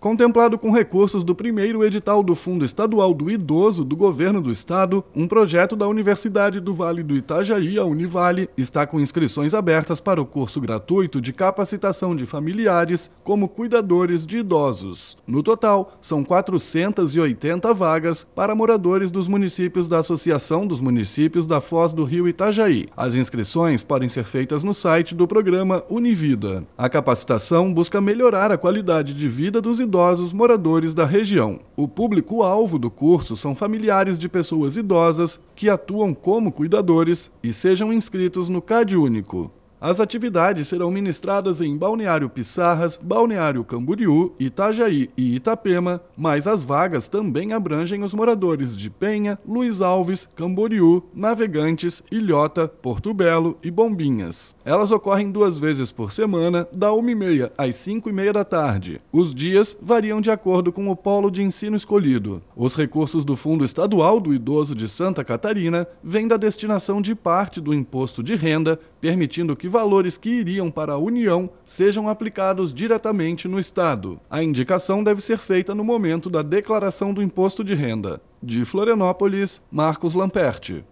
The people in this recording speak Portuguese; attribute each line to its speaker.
Speaker 1: Contemplado com recursos do primeiro edital do Fundo Estadual do Idoso do Governo do Estado, um projeto da Universidade do Vale do Itajaí, a Univale, está com inscrições abertas para o curso gratuito de capacitação de familiares como cuidadores de idosos. No total, são 480 vagas para moradores dos municípios da Associação dos Municípios da Foz do Rio Itajaí. As inscrições podem ser feitas no site do programa Univida. A capacitação busca melhorar a qualidade de vida dos idosos moradores da região. O público-alvo do curso são familiares de pessoas idosas que atuam como cuidadores e sejam inscritos no CadÚnico. As atividades serão ministradas em Balneário Piçarras, Balneário Camboriú, Itajaí e Itapema, mas as vagas também abrangem os moradores de Penha, Luiz Alves, Camboriú, Navegantes, Ilhota, Porto Belo e Bombinhas. Elas ocorrem 2 vezes por semana, da 1h30 às 5h30 da tarde. Os dias variam de acordo com o polo de ensino escolhido. Os recursos do Fundo Estadual do Idoso de Santa Catarina vêm da destinação de parte do imposto de renda, permitindo que valores que iriam para a União sejam aplicados diretamente no Estado. A indicação deve ser feita no momento da declaração do imposto de renda. De Florianópolis, Marcos Lamperti.